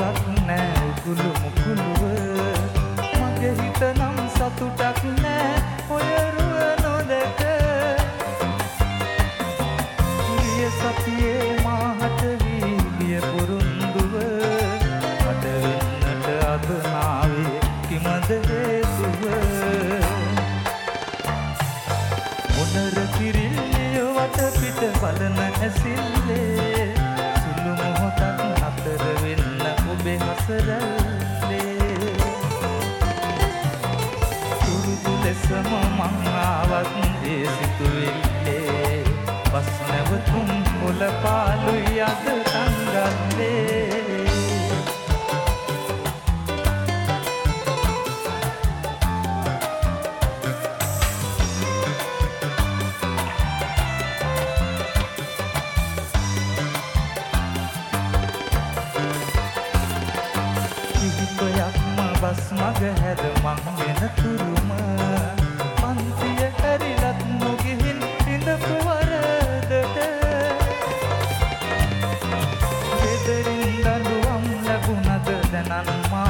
කවුරුවත් නෑ උගුළු මුකුළුව මගේ හිත නම් සතුටක් නෑ ඔය රුව නොදක ගිය සතියේ මාහට වී ගිය පුරුන්දුව අද වෙන්නට අද නාවේ කිමද හේතුව මොනර කිරිල්ලිය වට පිට බලන ඇසිල්ලේ සුළු මොහොතක් නතර වෙන්න ඔබේ හසරල්ලේ සුරුදු ලෙසම මං ආවත් ඒ සිතුවිල්ලේ බස් නැවතුම් පොළ පාළුයි අද තංගල්ලේ බස් මග හැද මං වෙන තුරුම පන්තිය හැරිලත් නොගිහින් ඉඳපු වරදට ගෙදරින් දඬුවම් ලැබුණද දැනන්